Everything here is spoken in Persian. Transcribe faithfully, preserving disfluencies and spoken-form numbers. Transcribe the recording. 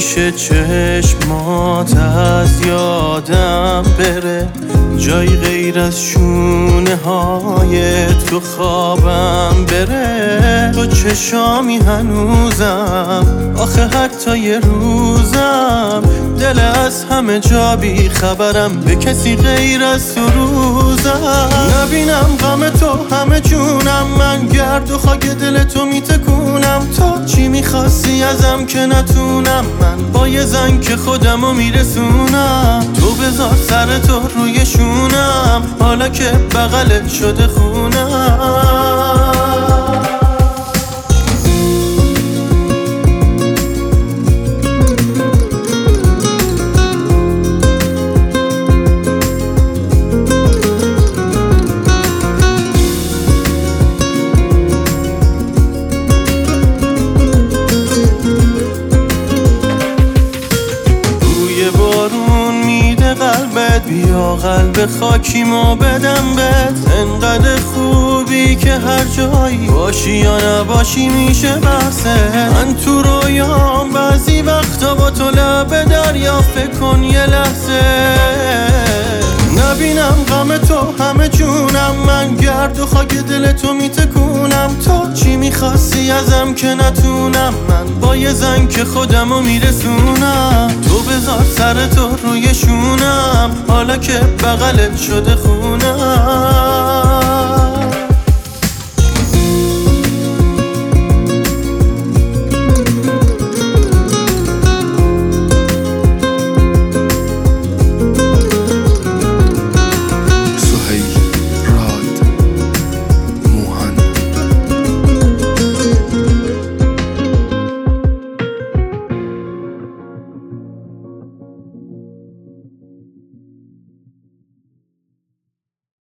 نمیشه چشمات از یادم بره، جای غیر از شونه های تو خوابم بره. تو چشامی هنوزم، آخه حتی یه روزم دل از همه جا بی خبرم، به کسی غیر از تو روزم نبینم غم تو همه جونم. من گرد و خاک دل تو میتکونم، تو چی میخواستی ازم که نتونم؟ من با یه زنگ که خودمو میرسونم. تو بذار سر تو روی شونم، حالا که بغلت شده خونم. بیا قلب خاکیمو بدم بهت، انقدر خوبی که هر جایی باشی یا نباشی میشه بحثه. من تو رویام بعضی وقتا با تو لب دریا، فکر کن یه لحظه نبینم غم تو همه جونم. من گرد و خاک دل تو میتکونم، تو چی میخواستی ازم که نتونم؟ من با یه زنگ که خودمو میرسونم. تو بذار سر تو روی شونم، حالا که بغلت شده خونم.